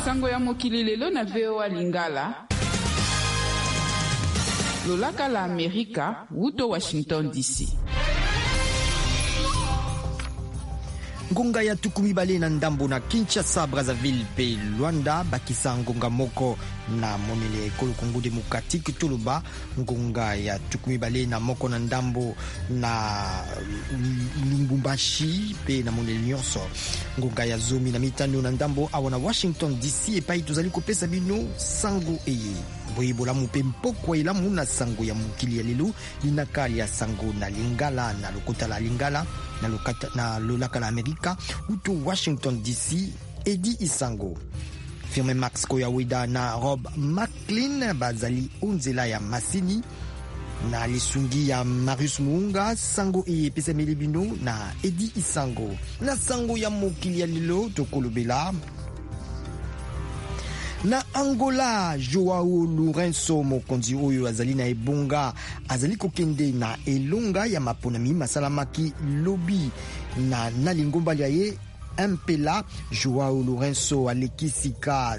Sango ya mokili lelo na VOA Lingala. Lolaka la Amerika, wuto Washington DC. Ngonga ya tukumi bale na ndambo na Kinshasa, Brazzaville pe Luanda bakisa ngonga moko na monele ekolo Congo Démocratique toloba ngonga ya tukumi bale na moko na ndambo na Lubumbashi pe na monele nyonso ngonga ya zomi na mitano na ndambo awana Washington DC epai tozali kopesa bino sango eye boyibola mupe mpoko elamu na sango ya mokili ya lelo linakali ya sango na Lingala na lokota la Lingala na lolaka la Amerika uto Washington DC Edi Isango firme Max Koyawida na Rob McLean bazali onzela ya masini na lisungi ya Marius Muunga sango epesa melibino na Edi Isango na sango ya mokili ya lelo tokolobela na Angola. Joao Lourenço mokonzi oyo azali na ebonga azali kokende na elonga ya maponami masalamaki lobi na lingomba liaye Mpela. Joao Lourenço alekisika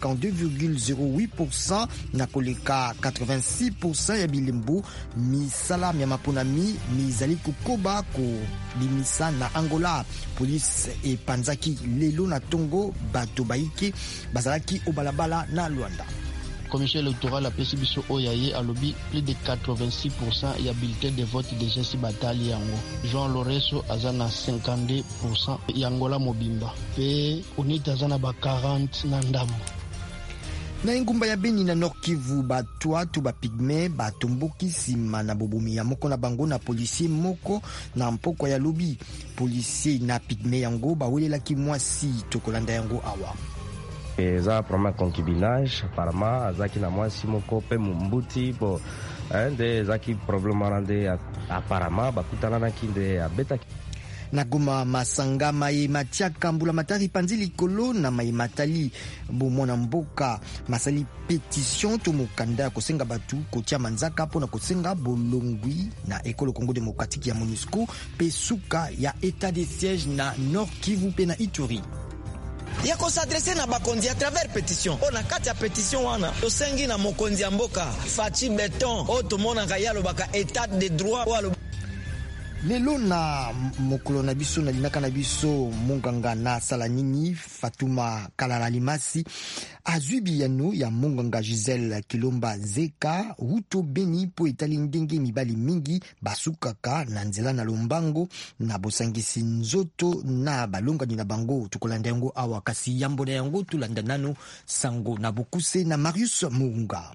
52,08% na koleka 86% ya bilembo misala ya maponami mizali kukoba ko bimisa na Angola. Police epanzaki lelo na tongo bato baike bazalaki obalabala na Luanda. Commission électorale a pesi biso oyaye alobi plus de 86% ya bulletin de vote déjà si batali yango. Jean Lorenzo azana 52% yangola mobimba pe unita azana ba 40 na ndambo. Na engumba ya Beni na Nord Kivu batwa to ba pigme batomboki sima na bobomi ya moko na bango na policier moko na mpoko ya lobi. Policier na pigme yango bawelelaki mwasi tokolanda yango awa. Eza prama concubinage apparemment azaki na mwasi moko pe mumbuti bo nde zaki problème rande apparemment bakutana na kinde abetaki na Goma masanga mai matiaka mbula matari panzili kolo na mai matali bomona mboka masali pétition to mokanda kosenga batu kotia manzaka pona kosenga bolongwi na ekolo Congo Démocratique ya MONUSCO pe suka ya état de siège na Nord Kivu pe na Ituri. Ya ko s'adresser na bakonzi à travers pétition. On a kati ya pétition wana. Tosengi na mokonzi ya mboka. Fachi Beton. O to mona kayalo baka état de droit walo. Lelo na mokolo na biso na linaka na biso monganga na sala nini Fatuma Kalala Limasi azwi yano ya monganga Giselle Kilomba Zeka wuto Beni po etali ndenge mibali mingi basukaka na nzela na lombango na bosangisi nzoto na balongani na bango tukolanda yango awa kasi yambo na yango tulanda nano sango na bokuse na Marius Muunga.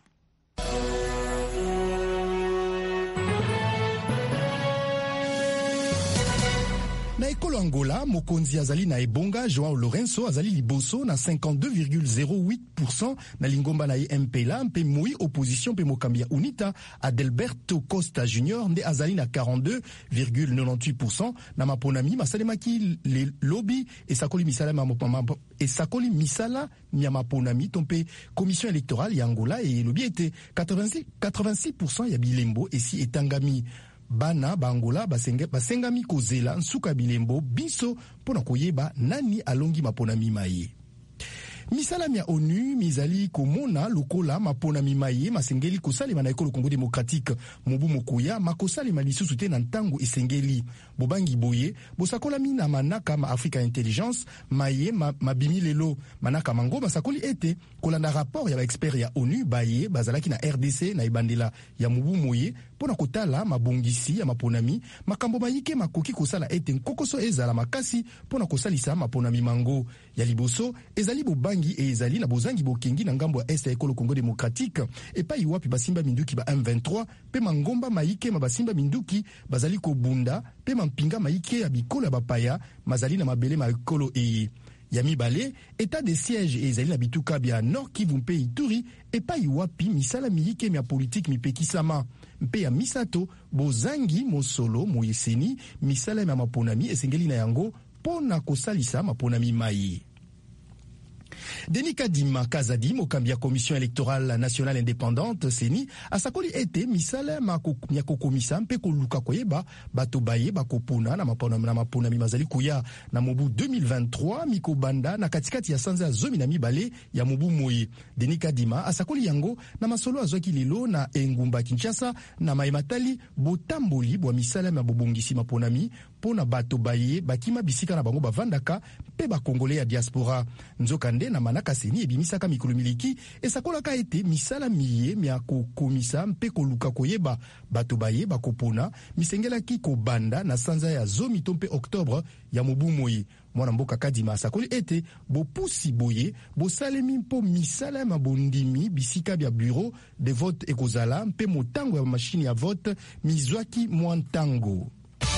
Na ekolo Angola, mokonzi azali na ebonga Joao Lourenço azali liboso na 52,08% na lingomba na Mpela mpe moi opposition mpe mokambi ya UNITA Adelberto Costa Junior nde azali na 42,98% na maponami masalemaki le lobby esakoli misala ya maponami tompe commission électorale ya Angola e lobby ete 86% ya bilembo esi etangami. Bana bangola basengami kozela nsuka bilembo biso pona koyeba nani alongi maponami maye. Misala ya ONU mizali komona lokola maponami maye masengeli kosalema na ekolo Congo Démocratique mobu mokoya makosalema lisusu te na ntango esengeli bobangi boye bosakolami na manaka ma Africa Intelligence maye mabimi lelo manaka mango basakoli ete kolanda rapport ya ba expert ya ONU baye bazalaki na RDC na ibandela ya mobu moye pona kotala mabongisi ya maponami makambo mayike makoki kosala ete nkokoso ezala makasi pona kosalisa maponami mango ya liboso ezali bobangi e ezali na bozangi bokengi na ngambo ya est ya ekolo Congo Démocratique epai wapi basimba minduki ba M23 pe mangomba maike mabasimba minduki bazali kobunda pe mampinga maike ya bikolo ya bapaya mazali na mabele ma ekolo e ya mibale état de siège ezali na bituka bya Nord Kivu mpe Ituri epai wapi misala miyike ya politique mipekisama mpe ya misato bozangi mosolo moyeseni misala ya maponami esengeli na yango pona kosalisa maponami mai. Denis Kadima Kazadi, mokambi ya Commission électorale nationale indépendante CENI, asakoli ete misala ya kokomisa mpe koluka koyeba bato baye bakopona na mapona mimazali kuya na mobu 2023 mikobanda na katikati ya sanza ya 12 ya mobu moye. Denis Kadima asakoli yango na masolo azwaki lelo na engumba Kinshasa na maimatali botamboli bwa misala ya bobongisi maponami pona bato baye bakima bisika na bango bavandaka mpe bakongole ya diaspora. Nzokande na manaka CENI ebimisaka mikolo miliki esakolaka ete misala miye mya kokomisa mpe koluka koyeba bato baye bakopona misengelaki kobanda na sanza ya 10 mpe Oktobre ya mobu moye. Mwana mboka Kadima asakoli ete bopusi boye bosalemi mpo misala ya mabondimi bisika bya bureau de vote ekozala mpe motango ya mashini ya vote mizwaki mwa ntango.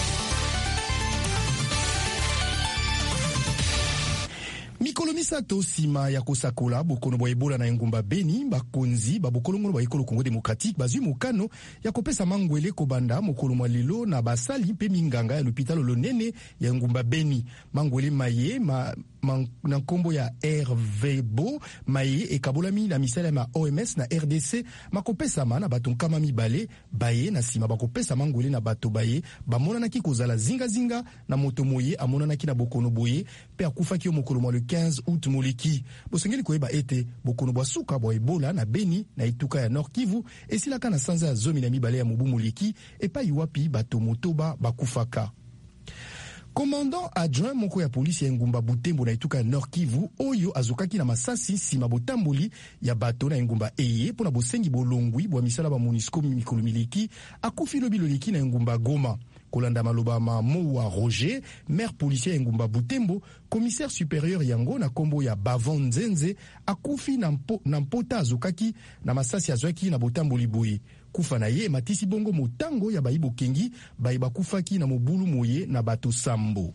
Mikolo misato sima ya kosakola bokono bwa Ebola na engumba Beni, bakonzi babokolongo bwa ekolo Congo Démocratique bazwi mokano ya kopesa mangwele kobanda mokolo mwa lelo na basali mpe minganga ya l'hôpital lonene ya engumba Beni. Mangwele maye na nkombo ya RVBO maye ekabolami na misala ma OMS na RDC makopesama na bato nkama mibale baye na sima bakopesa mangwele na bato baye bamonanaki kozala zingazinga na moto moye amonanaki na bokono boye pe akufaki mokolo mwa le 15 août moleki. Bosengeli koyeba ete bokono bwa suka bwa Ebola na Beni na ituka ya Nord Kivu esilaka na sanza ya 12 ya mobu moleki epai wapi bato motoba bakufaka. Commandant adjoint moko ya polisi ya engumba Butembo na ituka ya Nord Kivu oyo azokaki na masasi sima botamboli ya bato na engumba eye pona bosengi bolongwi bwa misala ba MONUSCO mikolo miliki akufi lobi loliki na engumba Goma. Kolanda maloba ma Mowa Roger, maire policier ya engumba Butembo, commissaire supérieur yango na kombo ya Bavon Nzenze akufi na mpota azokaki na masasi azwaki na botamboli boye. Kufa na ye matisi bongo motango ya bayibo kengi bayiba kufaki na mobulu moye na bato sambo.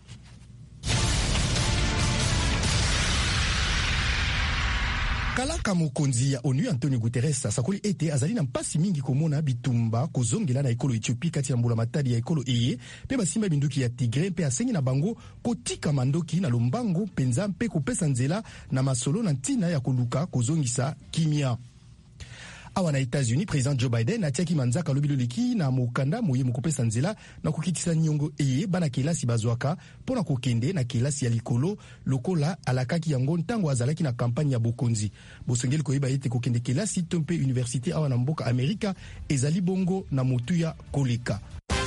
Kalaka mokonzi ya ONU Antonio Guterres asakoli ete azali na mpasi mingi komona bitumba kozongela na ekolo Ethiopie kati ya mbula matadi ya ekolo eye pe basimba binduki ya Tigre pe asengi na bango kotika mandoki na lombango penza mpe kopesa nzela na masolo na ntina ya koluka kozongisa kimia. Awa na États-Unis, président Joe Biden atiaki manzaka lobi loleki na mokanda moye mokopesa nzela na kokitisa nyongo eye bana kelasi bazwaka pona kokende na kelasi ya likolo lokola alakaki yango ntango azalaki na kampagne ya bokonzi. Bosengeli koyeba ete kokende kelasi to mpe université awa na mboka Amerika ezali bongo na motuya koleka.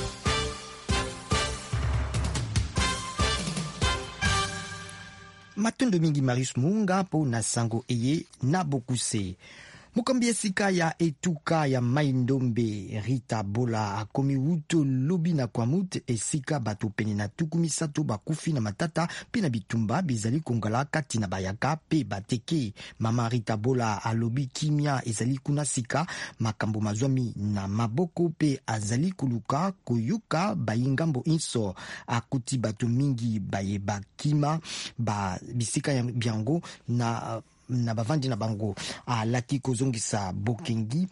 Matondo mingi Marius Munga po na sango eye na bokuse. Mokambi ya sika ya etuka ya Mai-Ndombe Rita Bola akomi wuto lobi na kwamut esika bato pene na tukumi sato bakufi na matata pe na bitumba bizali kongala kati na bayaka pe bateke. Mama Rita Bola alobi kimia ezali kuna sika makambo mazwami na maboko pe azali kuluka koyuka bayingambo inso akuti bato mingi bayeba kima ba bisika ya biango na bavandi na bango alaki kozongisa bokengi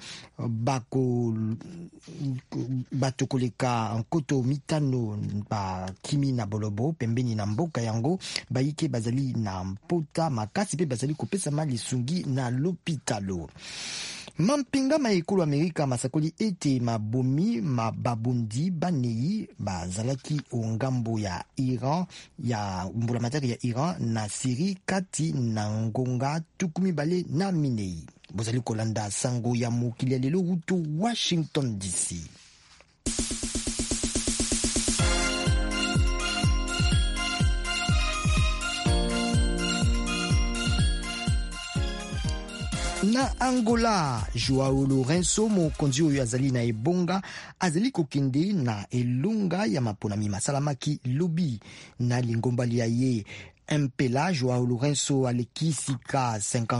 bato koleka nkoto mitano ba kimi na bolobo pembeni na mboka yango bayike bazali na mpota makasi pe bazali kopesa mali sungi na lopitalo. Mampinga maekolo Amerika masakoli ete mabomi mababundi banei bazalaki ongambo ya Iran ya mbula matari ya Iran na Syrie kati na ngonga tukumi bale na minei. Bozali kolanda sango ya mokili ya lelo wuto Washington DC. Na Angola, Joao Lourenço mokonzi oyo azali na ebonga azali kokende na elunga ya maponami masalamaki lobi na lingombali ya ye Mpela. Joao Lourenço aleki sika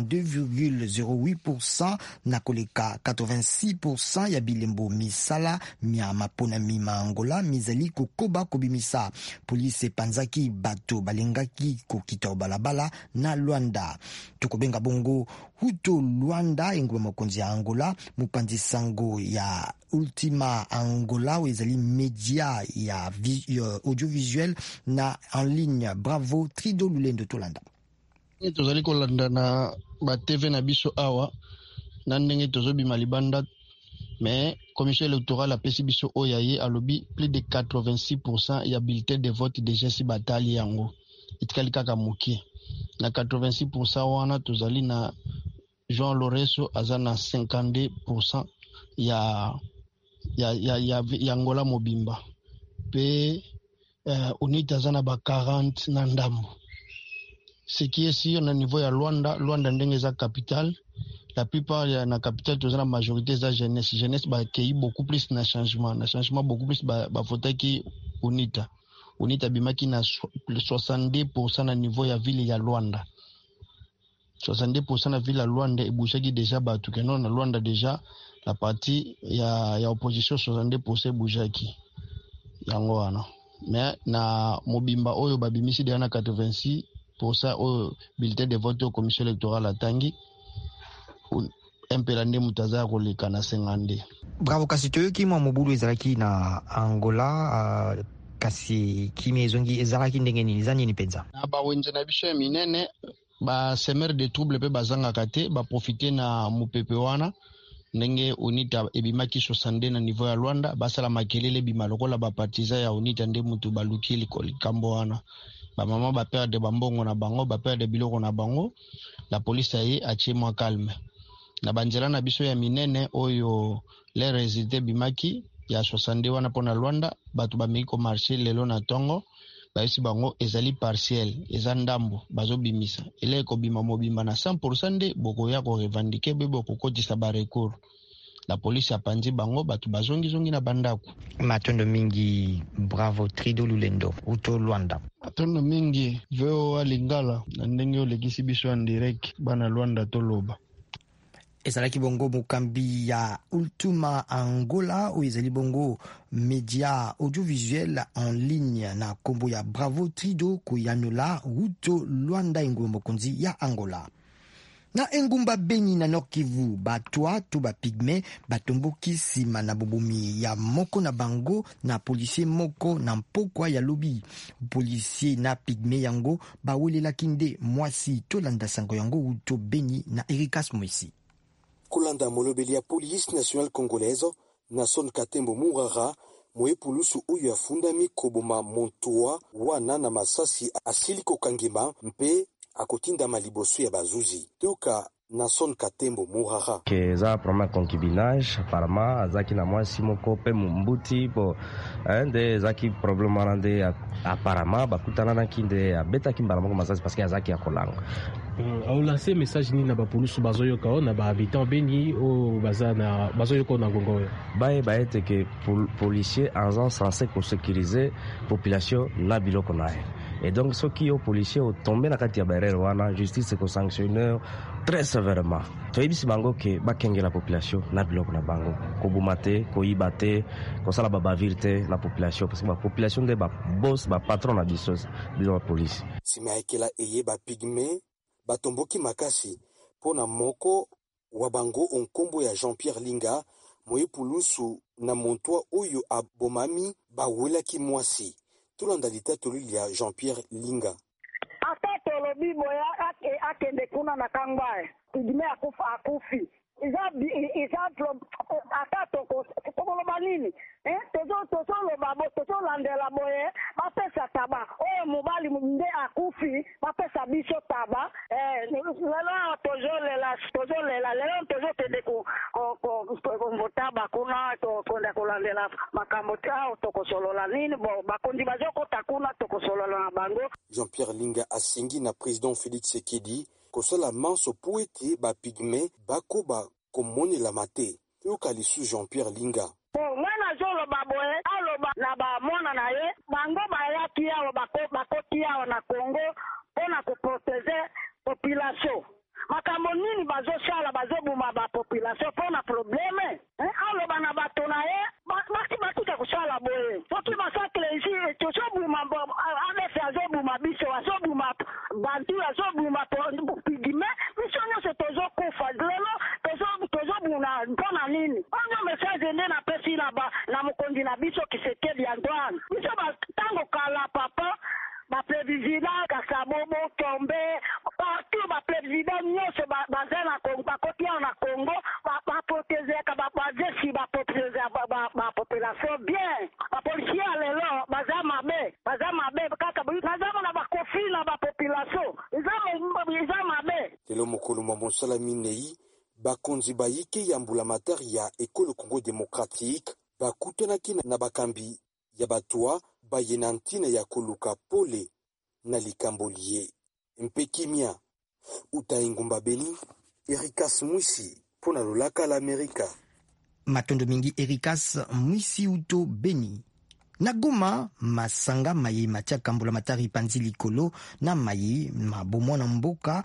52,08% na koleka 86% ya bilembo misala mia maponami ma Angola mizali kokoba kobimisa. Police panzaki bato balengaki kokita balabala na Luanda. Tukobenga bongo Huto Luanda engwa mokonzi ya Angola mupanzi sango ya Ultima Angola ezali media ya audiovisuel na en ligne. Bravo Trido Lulendo Tolanda. tozali kolanda na ba TV na biso awa na ndenge tozobima libanda mais commission électorale apesi biso oyaye alobi plus de 86% ya bulletin de vote déjà si batali yango itikali kaka mokie na 86% wana tozali na Jean Loreso aza na 52% ya Angola mobimba pe UNITA aza na ba 40 na ndambo. Ce qui est sûr na niveau ya Luanda ndenge za capitale, la plupart ya na capitale tozana la majorité za jeunesse ba kei beaucoup plus na changement beaucoup plus ba voter ki UNITA bimaki na 62% na niveau ya ville ya Luanda. 62% na ville ya Luanda ebushaki déjà batu keno na Luanda déjà la partie ya opposition 62% ebushaki yango wana. Mais na mobimba oyo babimisi de na 86% au bulletin de vote au commission électorale atangi impelande mutaza koleka na 50. Bravo kasi toyoki mwa mobulu ezalaki na Angola kasi kimi ezongi ezalaki ndenge nini za nini penza na bawenze na biso minene ba semer de trouble pe bazanga kate ba profiter na mupepe wana ndenge UNITA ebimaki 60 na niveau ya Luanda basala makelele bima lokola ba partisan ya UNITA nde mutu balukili likambo wana ba mama ba perdre bambongo na bango ba perdre biloko na bango la police aye atie mwa calme na banjela na biso ya minene oyo les résultats bimaki ya 60 wana pona Luanda batu ba miko marché lelo na tongo baisi bango ezali partiel eza ndambo bazobimisa ele ko bima mobimba na 100% nde boko ya ko revendiquer bebo ko kotisa ba recours la police apanzi bango batu bazongi na bandako matondo mingi. Bravo Trido Lulendo uto Luanda matondo mingi veo alingala na ndenge olekisi biso en direct bana Luanda toloba ezalaki bongo mokambi ya Ultima Angola oyo ezali bongo media audiovisuel en ligne na kombo ya Bravo Trido koyanola uto Luanda engumba mokonzi ya Angola. Na engumba Beni na Nord Kivu batwa to ba pigme batomboki sima na bobomi ya moko na bango na policier moko na mpokwa ya lobi policier na pigme yango bawelelaki nde mwasi tolanda sango yango uto Beni na Erikas Moisi. Kolanda molobeli ya police nationale congolaise Nason Katembo Mourara moepulusu oyo afundami koboma montoa wana na masasi asili kokangima mpe akotinda maliboso ya bazuzi tuka Nason Katembo Mourara que za problème concubinage apparemment azaki na mwasi moko pe mumbuti bo nde zaki problème rande apparemment bakutana na kinde abeta kimbala moko masasi parce que azaki akolanga au lancer message ni na ba police bazoyoka na ba habitant Beni o bazana bazoyoka na ngongo bae baete que policier en censé pour sécuriser population na biloko nae et donc ceux qui ont policiers ont tombé na kati ya barrière wana justice ko sanctionner très sévèrement toyebisi bango ke bakenge la population na biloko na bango kobumate koyibate kosala babavire na population parce que la population de ba boss ba patron na biso la police simaekela eye ba pigme batomboki makasi pona moko wa bango onkombo ya Jean-Pierre Linga moepulusu na montoa oyo abomami bawelaki mwasi tulanda litatoli ya Jean-Pierre Linga atatu lobi boya akende kuna na kangbae pigme akufi isa atatu ko banini tozo lobabo tozo landela boye bapesa taba oyo mobali nde akufi bapesa biso taba lelo tozo lela lelo tozo tende ko mbotaba kuna konda kolandela makambo tao tokosolola nini bo bakondi bazokota kuna tokosolola na bango. Jean-Pierre Linga asingi na président Félix Tshisekedi kosala manso po ete bapigme bakoba komonela mate yoka lisu Jean-Pierre Linga ngana zolo baboye aloba na bamona na ye bango bayaki awo bakoti awo na Congo mpona koprotege population makambo nini bazosala bazobuma bapopulation mpona probleme aloba na bato na ye batika kosala boye soki basakle isi tozobuma adefe azobuma biso azobuma bantu azobuma pigime biso nyonso tozokufa lelo tozobuna mpona nini onyo message nde napesi na mokonzi na biso Kisekedi Antoine biso batango kala papa baprévisila Kasabobo Tombe partout mabe kaka nazama na bakofi na bapopulation eza mabe lelo mokolo mwa mosala minei bakonzi bayike ya mbulamatari ya ekolo Congo démocratique bakutanaki na bakambi ya batwa bayena ntina ya koluka pole na likambo lie mpe kimia uta engumba Beni Ericas Mwisi pona lolaka la Amerika matondo mingi Ericas Mwisi uto Beni. Na Goma, masanga maye matia kambula matari panzi likolo na maye mabomona mboka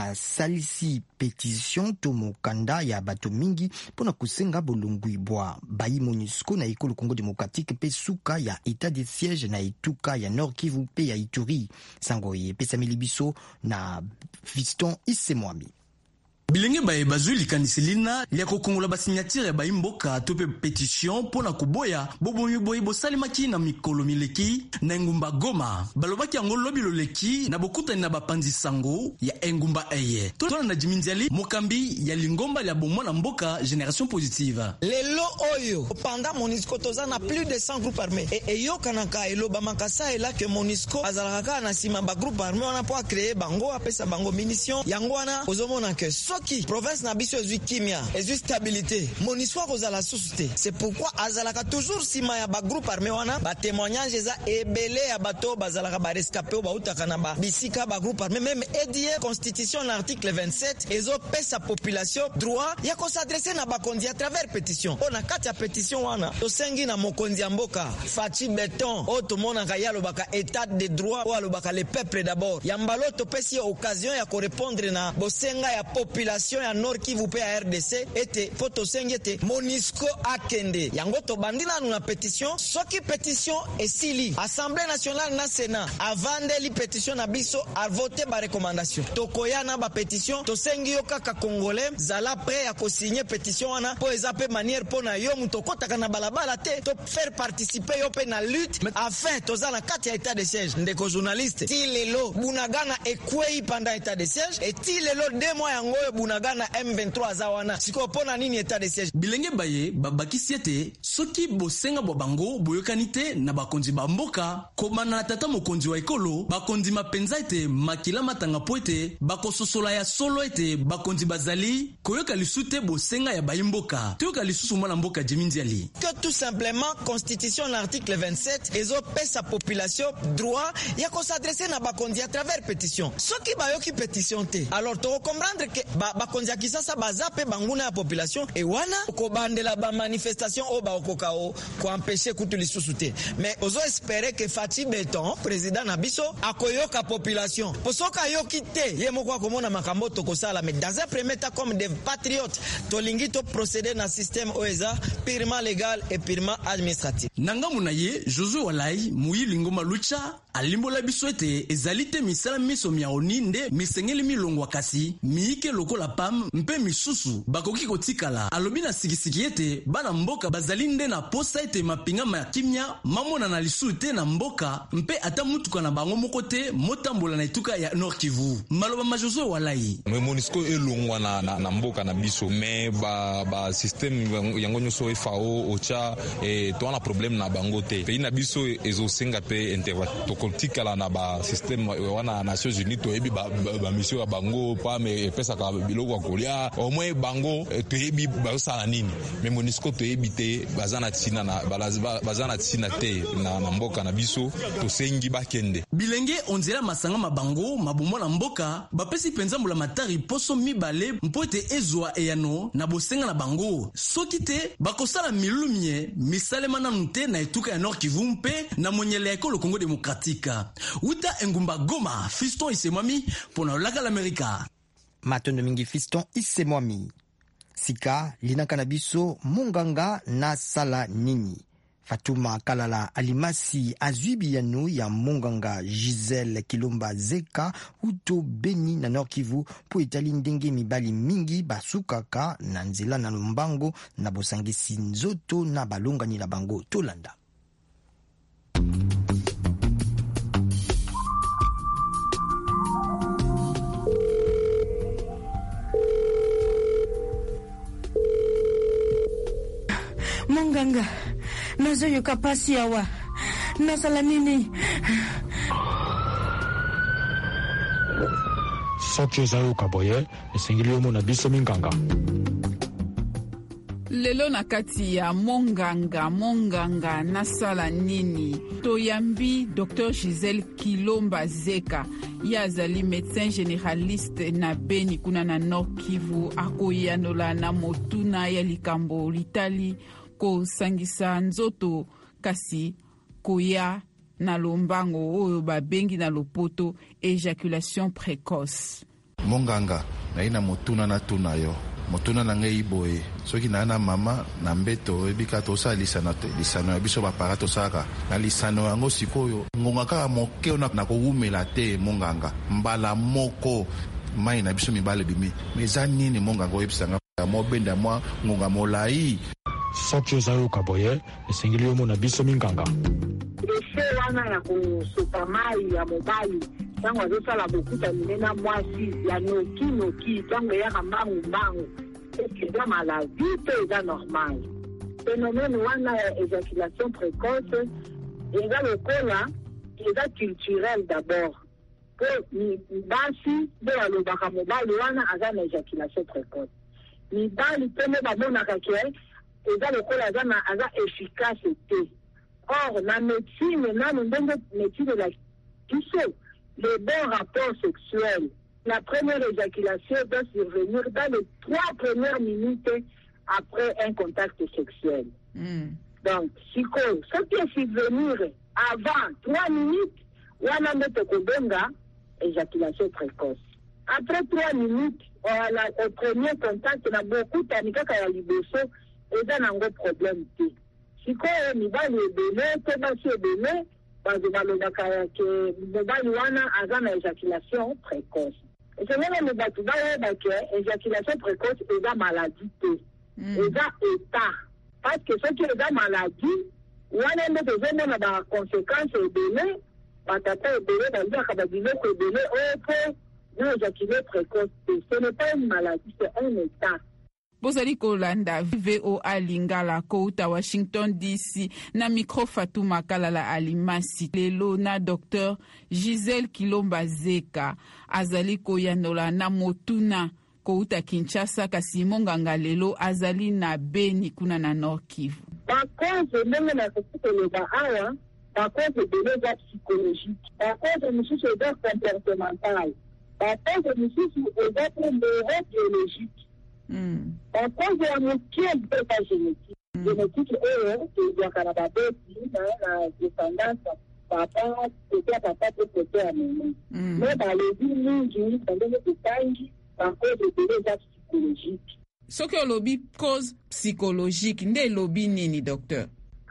masalisi petition to mokanda ya bato mingi pona kusenga bolungwi bwa bayi MONUSCO na ekolo Congo démocratique pe suka ya état de siège na etuka ya Nord Kivu pe ya Ituri. Sango ye pesa milibiso na Fiston Isemwami. Bilenge baye bazui likanisilina lia kokongola basignature ba imboka to pe petition pona kuboya boboyi bosalimaki na mikolo mileki na engumba Goma balobaki yango lobi loleki na bokutani na bapanzi sango ya engumba eye tona na jimindiali mokambi ya lingomba ya bomona mboka génération positive lelo oyo pendant MONUSCO tozana plus de 100 groupes armés et yokanaka eloba makasa ela que MONUSCO azalaka na sima ba groupe armé on a pas créer bango apesa bango munition yango wana ozomona que soki province na biso ezui kimia ezui stabilité MONUSCO kozala susute c'est pourquoi azalaka toujours sima ya ba groupe armé wana ba témoignage eza ebele ya bato bazalaka ba rescapé ba utaka na ba bisika ba groupe armé même édié constitution l'article 27 ezo pesa population droit ya ko s'adresser na ba kondi à travers pétition on a kati ya pétition wana to sengi na mokonzi ya mboka Fachi Beton o to mona kayalo baka état de droit o alobaka le peuple d'abord ya mbalo to pesi occasion ya ko répondre na bosenga ya population ya Nord Kivu pe ya RDC ete poto sengete MONUSCO akende yango to bandina na pétition soki pétition esili Assemblée nationale na Sénat avandeli pétition na biso a voter ba recommandation to koyana ba pétition to sengi yo kaka congolais zala prêt ya ko signer pétition wana po ezape manière pona yo muto kotaka na balabala te to faire participer yo pe na lutte afin to zala kati ya état de siège ndeko journaliste ti lelo bunagana ekwei pendant état de siège et ti lelo 2 mois yango bunagana M23 zawana siko pona nini état de siège bilenge baye babakisi ete soki bosenga bo bango boyokanite na bakonzi ba mboka komana na tata mokonzi wa ekolo bakonzi mapenza ete makila matanga po ete bakososola ya solo ete bakonzi bazali koyoka lisute bosenga ya bayimboka toyoka lisusu mwana mboka jimindiali que tout simplement constitution l'article 27 ezo pesa population droit ya ko s'adresser na bakonzi à travers pétition soki bayoki pétition te alors to comprendre que bakonzi ya kisasa bazape banguna ya population et wana ko bandela ba manifestation o ba okokao ko empêcher kutu lisusu te mais ozo espérer que Fachi Beton président na biso akoyoka population posoka yoki te ye moko komona makambo to kosala mais dans un premier temps comme des patriotes to lingi to procéder na système oeza purement légal et purement administratif nanga munaye Josué Walai muyi lingoma lucha alimbola biso ete ezalite misala miso miaoni nde misengeli milongwa kasi miike lokola pam mpe misusu bakoki kotikala alobi na sikisiki ete bana mboka bazali nde na posa ete mapinga ma kimia mamona na lisu te na mboka mpe ata mutuka na bango moko te motambola na etuka ya Nord Kivu maloba ma Josué Walai me MONUSCO elongwa na mboka na biso me ba système yango nyoso FAO ocha to na problème na bango te pe na biso ezosenga pe intervatokotikala na ba système wana Nations Unies to ebi ba mission ya bango pa me pesa ka biloko kolia au moins bango to ebi ba sala nini me MONUSCO to ebi te bazana tsina na bazana tsina te na mboka na biso to sengi bakende bilenge onzela masanga mabango mabumo na mboka bapesi penza mbula matari poso mibale mpote ezwa eyano na bosenga na bango soki te bakosala milumie misalema na nute na etuka ya Nord Kivu mpe na monyele ya ekolo Congo démocratique uta engumba Goma Fiston Isemwami pona laka l'Amerika matondo mingi Fiston Isemwami sika linaka na biso munganga na sala nini Fatuma Kalala Alimasi azwibi yanu ya munganga Giselle Kilomba Zeka uto Beni na Nord Kivu po etali ndenge mibali mingi basukaka na nzela na lombango na bosangisi nzoto na balongani na bango tolanda Munganga nazoyoka pasi awa nasala nini? soki ozayoka boye esengeli omona biso minganga. Lelo na kati ya monganga nasala nini toyambi Dr Gisèle Kilomba Zeka ye azali médecin généraliste na Beni kuna na Nord Kivu akoyanola na motuna ya likambo litali kosangisa nzoto kasi koya na lombango oyo babengi na lopoto éjaculation précoce. Monganga na ina motuna na tuna yo motuna na ngai boye soki na mama na mbeto ebika tosala lisano ya biso bapara tosaka na lisano yango sikoyo ngonga kaka moke na kowumela te monganga mbala moko mai na biso mibale bimi meza nini monganga oyebisanga mobenda mwa ngonga molai soki ozayoka boye esengeli omona biso minganga. Ese wana ya kosopa mai ya mobali tango azosala bokuta minena mwasi ya noki tango eyaka mbangu eza maladie pe eza normal. Phénomène wana ya éjaculation précoce eza lokola eza culturel d'abord po basi nde balobaka mobali wana aza na éjaculation précoce. Mibali pe nde bamonaka ke eza lokola aza efficace te. Or la médecine nanu ndenge médecine la biso les bons rapports sexuels, la première éjaculation doit survenir dans les 3 premières minutes après un contact sexuel. Donc, ce qui est survenir avant 3 minutes, wana nde kobenga éjaculation précoce. Après 3 minutes, au premier contact na beaucoup tanikaka ya liboso eza nango problème te. Sikoyo mibali ebele te basi ebele bazo balobaka yake mobali wana aza na éjaculation précoce. Esengeli me bato bayeba ke éjaculation précoce eza maladie te, eza état. Parce que soki eza maladie wana nde tozomona baconséquence ebele batata ebele bazaka babiloko ebele oyo mpo na éjaculé précoce te. Ce n'est pas une maladie, c'est un état. Bozali kolanda VOA Lingala kouta Washington DC na micro Fatuma Kalala Alimasi lelo na Dr Gisèle Kilomba Zeka azali koyanola na motuna kouta Kinshasa kasi monganga lelo azali na Beni kuna na Nord Kivu. Bakoze ndenge na kokoloba awa bakoze beleza psychologique bakoze misusu eza comportemental bakoze misusu eza biologique. En cause ya mokie mbeka génétique oyo ezwaka na babeti na descendance papa kote ya meme me balobi mingi bandenge kotangi bakoze ebele eza psychologique. Soki olobi cause psychologique nde elobi nini docteur?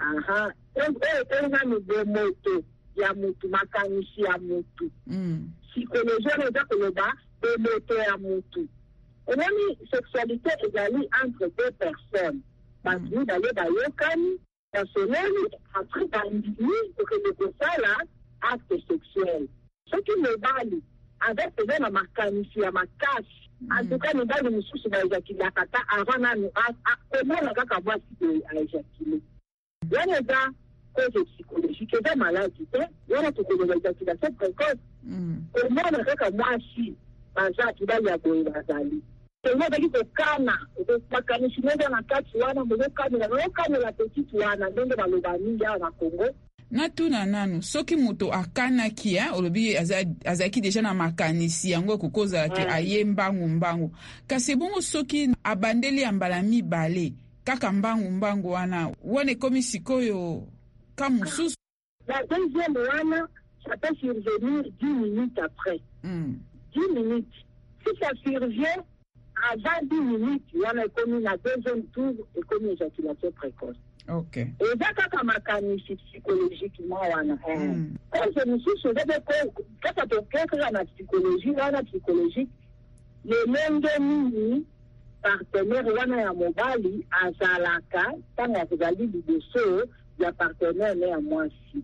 Oyo tolingani bomoto ya mutu makanisi ya mutu psychologie oyo eza koloba bomoto ya mutu. Une sexualité égale entre 2 personnes. Nous d'aller bayokani, personnel, après d'individu, pour que le là acte sexuel. Ce qui me bali, avec peut-être ma makanisi, ma casse, en tout cas, nous bali, nous sommes dans les éjaculés, avant nous, comment on a qu'à voir si à éjaculer. Il y a des gens, cause psychologique, il y a des maladies, il y a des éjaculations précoces. Comment on a qu'à voir si, par exemple, il y a des bazali. Tengo bali kokana bakanisi neza na kati wana mokana la petite wana ndenge baloba mingi na Congo. Natuna nanu soki muto akana kia olobi azaki deja na makanisi yango kokoza ke ayembangu kasi bongo soki abandeli ambala mibale kaka mbangu wana wane komi sikoyo kamususu. La deuxième wana ça peut survenir 10 minutes après. 10 minutes. Si ça survient avant 10 minutes, il y a comme la deuxième tour et comme éjaculation précoce. Ok. Et ça, quand on a psychologiquement, quand je me suis souvenir quand ça peut être la psychologie, la psychologique, les mêmes demi partenaires, wana ya mobali, azalaka, tant azali liboso, ya partenaire ne ya mwasi.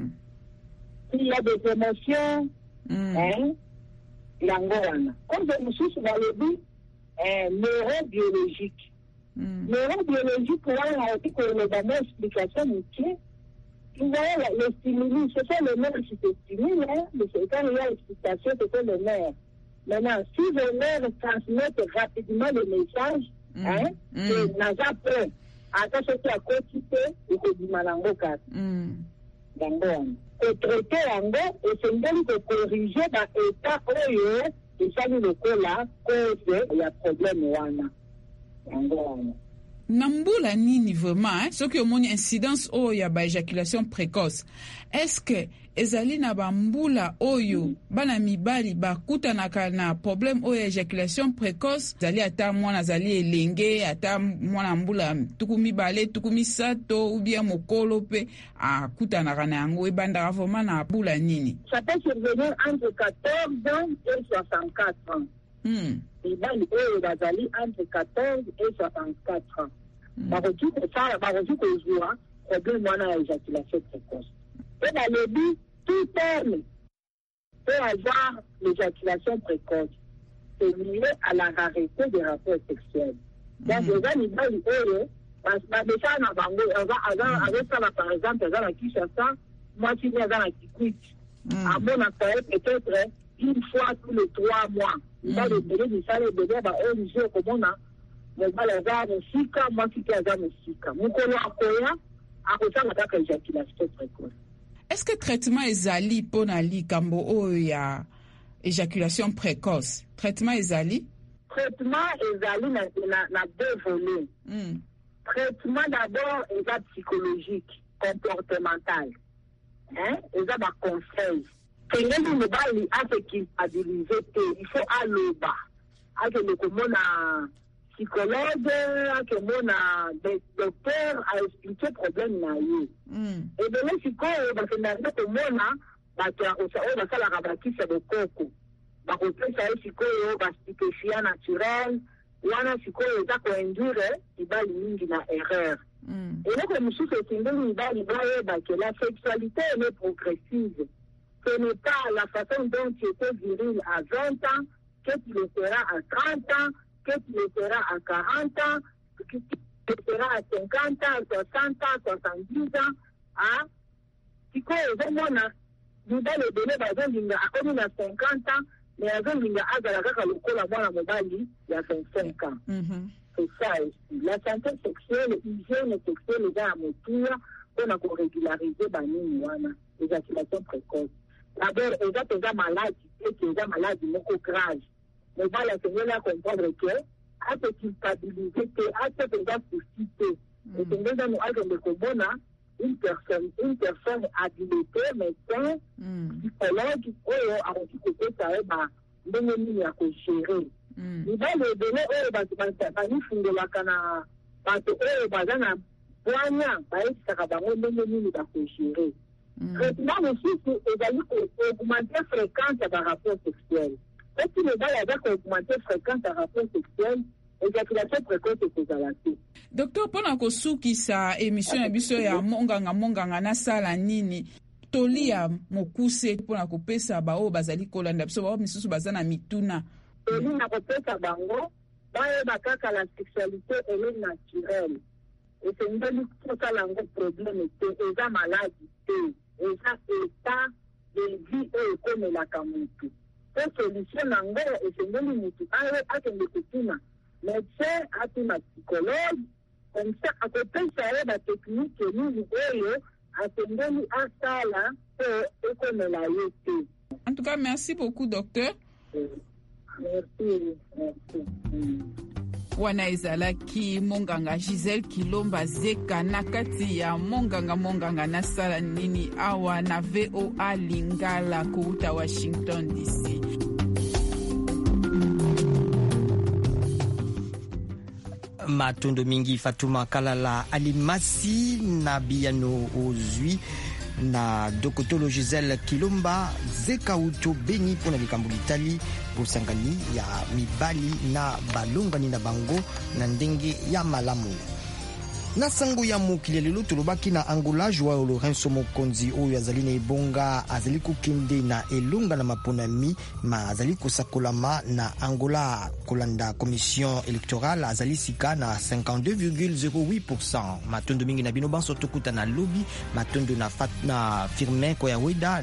S'il y a des émotions, yango wana. Comme je me suis souvenir, neurobiologique. Neurobiologique, là, on a dit que le explication, Vous voyez, les stimuli, ce sont les mères qui se stimulent, hein, mais quand il y a l'excitation, ce sont les mères. Maintenant, si les mères transmettent rapidement le message, que naza prêt, ata soki akotite ekodima nango kaka. Yango wana. Kotraite yango esengeli kokorige baeta oyo esali lokola cause ya problème wana. Yango wana. Nambula nini vraiment soki omoni incidence oyo ya éjaculation précoce, est-ce que ezali na bambula oyo bana mibali bakutanaka na problème oyo éjaculation précoce, zali ata mwana zali elenge ata mwana mbula tuku mibale tuku misato ou bien mokolo pe akutanaka na yango ebandaka vraiment na bula nini? Ça peut survenir entre 14 ans et 64 ans. Mibali oyo bazali entre 14 et 64 ans. Baroki kozwa problème wana ya éjaculation précoce. Et dans le but, tout homme peut avoir l'éjaculation précoce. C'est lié à la rareté des rapports sexuels. Donc, les gens, ils veulent, parce que déjà, par exemple, dans la Kinshasa, moi, qui viens dans la Kikwit, à mon affaire, peut-être une fois tous les 3 mois. Il va le bébé, il va le bébé, on dit comment on a. Mobalaza musika, moi qui aza musika. Mukolo akoya, akosa mataka éjaculation précoce. Est-ce que traitement ezali pona li kambo oyo ya éjaculation précoce? Traitement ezali? Traitement ezali na deux volets. Traitement d'abord est psychologique, comportemental. Eza ba conseil. Kengendi mobali ase culpabiliser te, il faut aloba. Ake lekomona psychologue, que mon docteur a expliqué le problème na ye. Et bien, si on va faire que mona, on va faire la rabattisse de coco. On va faire un stupéfiant naturel. Wana si on va conduire, il va y na erreur. Et là, comme je suis que la sexualité est progressive. Ce n'est pas la façon dont tu étais viril à 20 ans, que tu le feras à 30 ans, que tu le feras à 40 ans, que tu le feras à 50 ans, 60 ans, 70 ans. Hein? Si quoi, nous allons le donner, par exemple, à 50 ans, mais à 20 il y a 25 ans. C'est ça aussi. La santé sexuelle, l'hygiène sexuelle, les gens à moteur, on a régularisé l'éjaculation précoce. D'abord, les gens malades, les gens malades, beaucoup grave. Mais voilà, c'est là comprendre que, à se culpabiliser, à se faire susciter. Et c'est déjà nous avons de une personne habilitée, médecin, psychologue, a aussi côté ça, il a gérer. Il va le donner, il faut de la cana, parce que, bazana, poignant, ça va gérer. Traitement aussi, c'est augmenter la fréquence des rapports sexuels. Si le gars a augmenté la fréquence des rapports sexuels, l'éjaculation précoce est exaltée. Docteur, pendant que sukisa émission ya biso ya monganga na sala nini tolia mokuse pona kopesa bao bazali kolanda biso bao misusu bazana mituna. Toli na kopesa bango baye bakaka la sexualité elle est naturelle. Et c'est une bonne langue problème et eza maladie et ça état de vie comme la kamutu. C'est solution nango et c'est une mutu akende kutuna médecin atima psychologue comme ça à côté ça la technique que nous atendons à ça là pour comme la yete. En tout cas, merci beaucoup docteur. Merci. Wana ezalaki monganga Gisèle Kilomba Zeka na kati ya monganga na sala nini awa na VOA Lingala kuuta Washington DC. Matondo mingi Fatuma Kalala Alimasi na Biano Ozui na Dokotolo Gisèle Kilomba Zeka uto beni pona likambo litali posangani ya mibali na balongani na bango na ndenge ya malamu. Na sango ya mokili lelo tolobaki na Angola Joao Lourenço Mokonzi oyo azali na ebonga azali kokende na elonga na maponami ma azali kosakolama na Angola kolanda commission électorale azali sika na 52,08%. Matondo mingi na bino banso tokuta na lobby matondo na Firmin Koyaweda